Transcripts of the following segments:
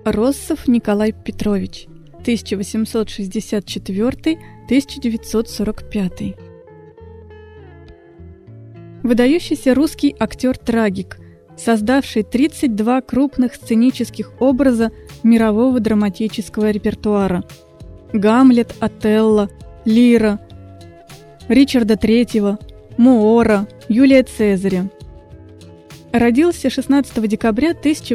Россов Николай Петрович, 1864-1945. Выдающийся русский актер-трагик, создавший 32 крупных сценических образа мирового драматического репертуара: Гамлет, Отелло, Лира, Ричарда III, Моора, Юлия Цезаря. Родился 16 декабря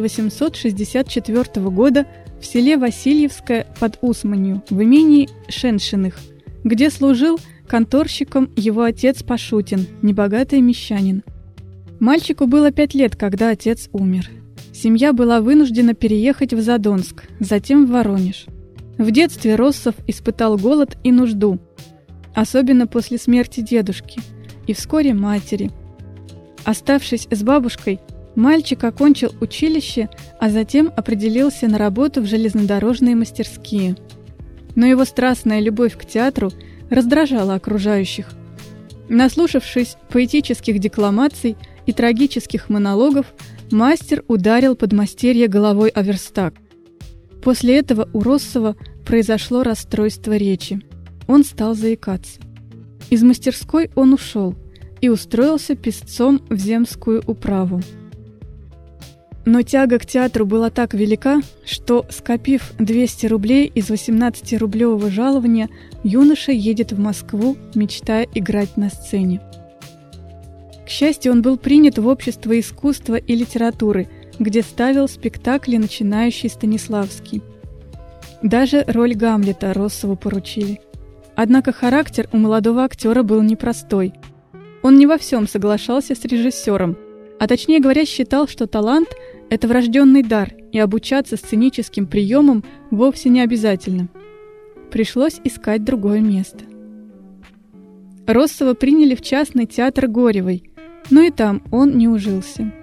1864 года в селе Васильевское под Усманью в имении Шеншиных, где служил конторщиком его отец Пашутин, небогатый мещанин. Мальчику было 5 лет, когда отец умер. Семья была вынуждена переехать в Задонск, затем в Воронеж. В детстве Россов испытал голод и нужду, особенно после смерти дедушки и вскоре матери. Оставшись с бабушкой, мальчик окончил училище, а затем определился на работу в железнодорожные мастерские. Но его страстная любовь к театру раздражала окружающих. Наслушавшись поэтических декламаций и трагических монологов, мастер ударил подмастерье головой о верстак. После этого у Россова произошло расстройство речи. Он стал заикаться. Из мастерской он ушел и устроился писцом в земскую управу. Но тяга к театру была так велика, что, скопив 200 рублей из 18-рублевого жалования, юноша едет в Москву, мечтая играть на сцене. К счастью, он был принят в общество искусства и литературы, где ставил спектакли начинающий Станиславский. Даже роль Гамлета Россову поручили. Однако характер у молодого актера был непростой. Он не во всем соглашался с режиссером, а точнее говоря, считал, что талант – это врожденный дар, и обучаться сценическим приемам вовсе не обязательно. Пришлось искать другое место. Россова приняли в частный театр Горевой, но и там он не ужился.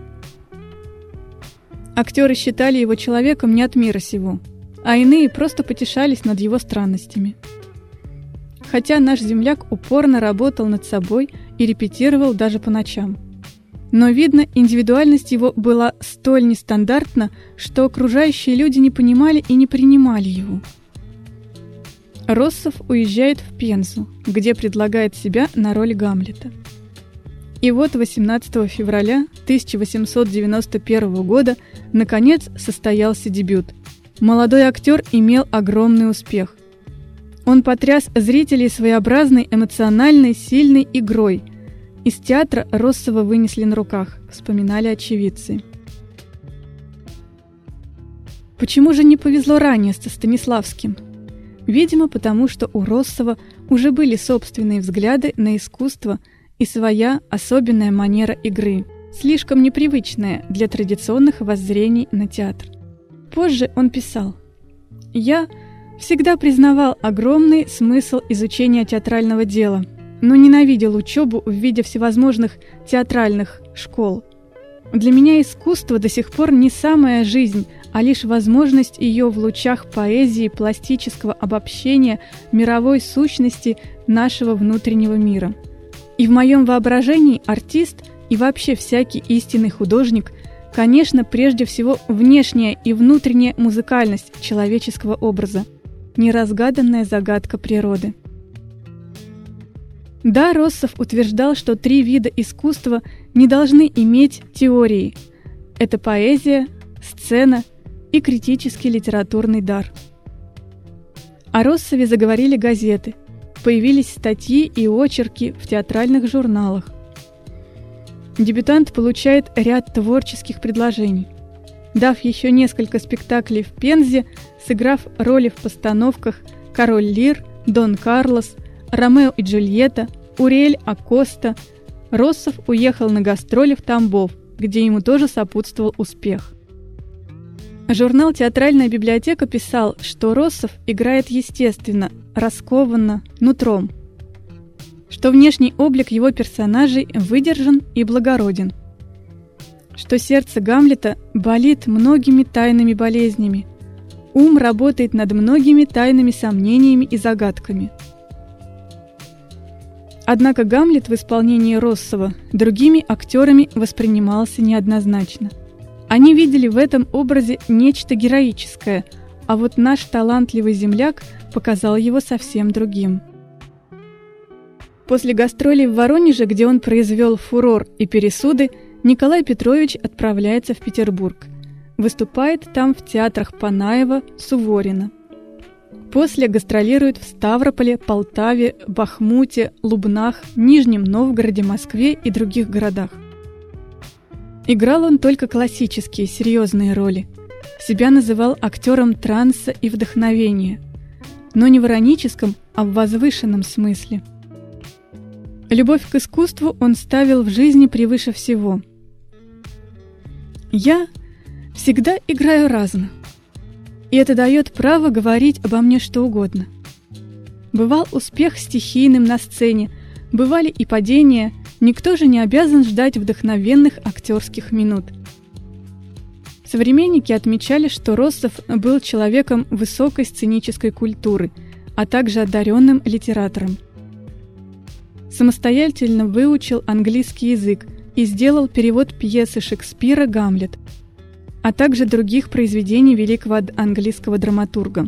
Актеры считали его человеком не от мира сего, а иные просто потешались над его странностями. Хотя наш земляк упорно работал над собой и репетировал даже по ночам. Но, видно, индивидуальность его была столь нестандартна, что окружающие люди не понимали и не принимали его. Россов уезжает в Пензу, где предлагает себя на роль Гамлета. И вот 18 февраля 1891 года наконец состоялся дебют. Молодой актер имел огромный успех. Он потряс зрителей своеобразной, эмоциональной, сильной игрой. Из театра Россова вынесли на руках, вспоминали очевидцы. Почему же не повезло ранее со Станиславским? Видимо, потому что у Россова уже были собственные взгляды на искусство и своя особенная манера игры, слишком непривычная для традиционных воззрений на театр. Позже он писал: «Я всегда признавал огромный смысл изучения театрального дела, но ненавидел учебу в виде всевозможных театральных школ. Для меня искусство до сих пор не самая жизнь, а лишь возможность ее в лучах поэзии пластического обобщения мировой сущности нашего внутреннего мира. И в моем воображении артист и вообще всякий истинный художник, конечно, прежде всего внешняя и внутренняя музыкальность человеческого образа, неразгаданная загадка природы». Да, Россов утверждал, что 3 вида искусства не должны иметь теории. Это поэзия, сцена и критический литературный дар. О Россове заговорили газеты, появились статьи и очерки в театральных журналах. Дебютант получает ряд творческих предложений. Дав еще несколько спектаклей в Пензе, сыграв роли в постановках «Король Лир», «Дон Карлос», «Ромео и Джульетта», «Уриэль Акоста», Россов уехал на гастроли в Тамбов, где ему тоже сопутствовал успех. Журнал «Театральная библиотека» писал, что Россов играет естественно, раскованно, нутром, что внешний облик его персонажей выдержан и благороден, что сердце Гамлета болит многими тайными болезнями, ум работает над многими тайными сомнениями и загадками. Однако Гамлет в исполнении Россова другими актерами воспринимался неоднозначно. Они видели в этом образе нечто героическое, а вот наш талантливый земляк показал его совсем другим. После гастролей в Воронеже, где он произвел фурор и пересуды, Николай Петрович отправляется в Петербург. Выступает там в театрах Панаева, Суворина. После гастролирует в Ставрополе, Полтаве, Бахмуте, Лубнах, Нижнем Новгороде, Москве и других городах. Играл он только классические, серьезные роли. Себя называл актером транса и вдохновения, но не в ироническом, а в возвышенном смысле. Любовь к искусству он ставил в жизни превыше всего. «Я всегда играю разно, и это дает право говорить обо мне что угодно. Бывал успех стихийным на сцене, бывали и падения, никто же не обязан ждать вдохновенных актерских минут». Современники отмечали, что Россов был человеком высокой сценической культуры, а также одаренным литератором. Самостоятельно выучил английский язык и сделал перевод пьесы Шекспира «Гамлет», а также других произведений великого английского драматурга.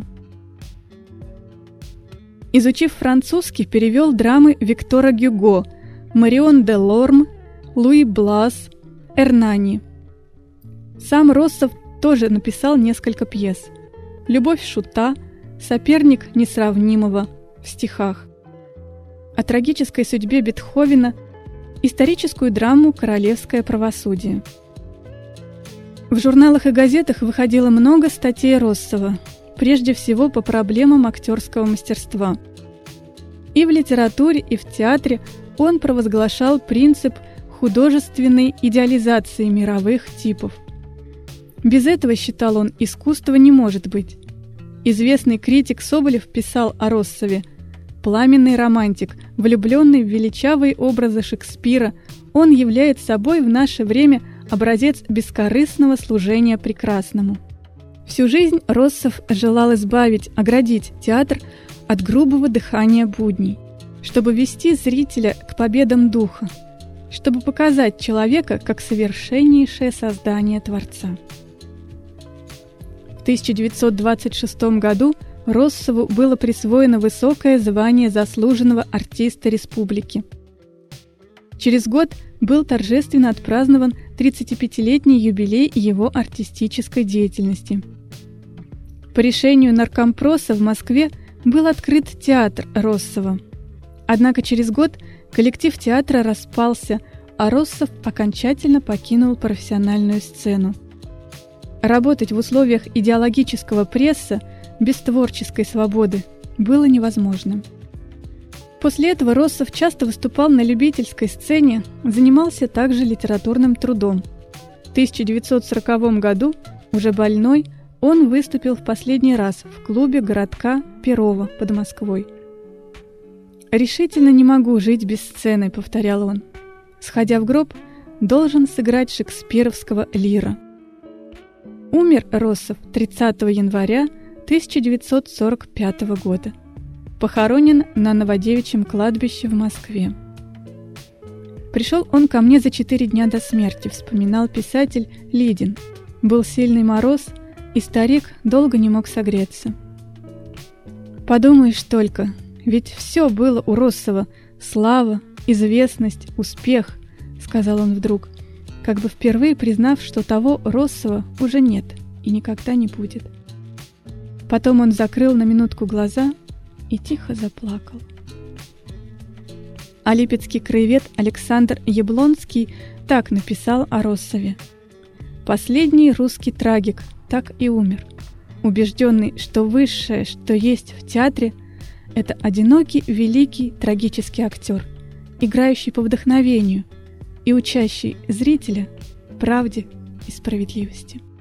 Изучив французский, перевел драмы Виктора Гюго, Марион де Лорм, Луи Блас, Эрнани. Сам Россов тоже написал несколько пьес: «Любовь шута», «Соперник несравнимого» в стихах. О трагической судьбе Бетховена, историческую драму «Королевское правосудие». В журналах и газетах выходило много статей Россова, прежде всего по проблемам актерского мастерства. И в литературе, и в театре он провозглашал принцип художественной идеализации мировых типов. Без этого, считал он, искусства не может быть. Известный критик Соболев писал о Россове: «Пламенный романтик, влюбленный в величавые образы Шекспира, он является собой в наше время образец бескорыстного служения прекрасному». Всю жизнь Россов желал оградить театр от грубого дыхания будней, чтобы вести зрителя к победам духа, чтобы показать человека как совершеннейшее создание Творца. В 1926 году Россову было присвоено высокое звание заслуженного артиста республики. Через год был торжественно отпразднован 35-летний юбилей его артистической деятельности. По решению наркомпроса в Москве был открыт театр Россова. Однако через год коллектив театра распался, а Россов окончательно покинул профессиональную сцену. Работать в условиях идеологического пресса без творческой свободы было невозможным. После этого Россов часто выступал на любительской сцене, занимался также литературным трудом. В 1940 году, уже больной, он выступил в последний раз в клубе городка Перово под Москвой. «Решительно не могу жить без сцены», — повторял он. «Сходя в гроб, должен сыграть шекспировского Лира». Умер Россов 30 января 1945 года. Похоронен на Новодевичьем кладбище в Москве. «Пришел он ко мне за 4 дня до смерти», — вспоминал писатель Лидин. «Был сильный мороз, и старик долго не мог согреться». Подумаешь только, ведь все было у Россова: слава, известность, успех, — сказал он вдруг, как бы впервые признав, что того Россова уже нет и никогда не будет. Потом он закрыл на минутку глаза и тихо заплакал. А липецкий краевед Александр Яблонский так написал о Россове: «Последний русский трагик так и умер, убежденный, что высшее, что есть в театре, это одинокий, великий, трагический актер, играющий по вдохновению и учащий зрителя правде и справедливости».